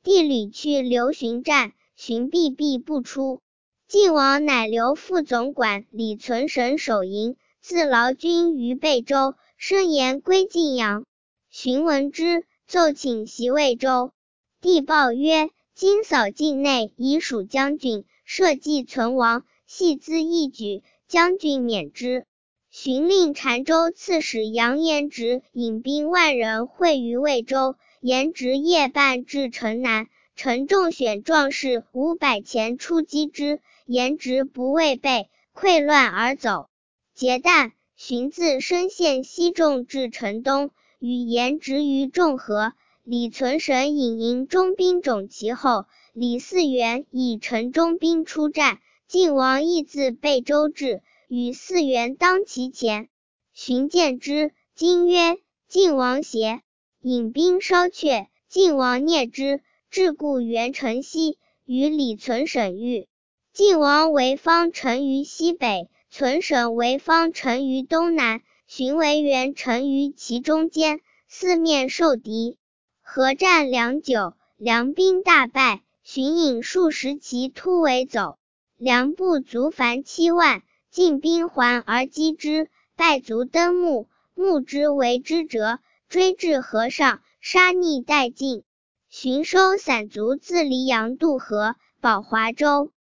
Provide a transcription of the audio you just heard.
帝屡去留巡战，巡避避不出。晋王乃留副总管李存审守营，自劳军于贝州，声言归晋阳。荀闻之，奏请袭魏州。帝报曰：今扫境内，以属将军，社稷存亡，系兹一举，将军免之。荀令澶州刺史杨延直引兵万人会于魏州，延直夜半至城南，陈众选壮士500前出击之，延直不畏备，溃乱而走。结旦，荀自深县西众至城东，与延直于众合。李存审引营中兵踵其后，李嗣源以城中兵出战，晋王亦自贝州至，与嗣源当其前。荀见之，惊曰：晋王邪？引兵烧阙，晋王蹑之，至故原城西，与李存审遇。晋王为方城于西北，存审为方城于东南，荀为原城于其中间，四面受敌。合战良久，梁兵大败，荀引数十骑突围走。梁部卒凡7万，晋兵还而击之，败卒登木，木之为之折，追至河上，杀逆殆尽。荀收散卒自黎阳渡河，保华州。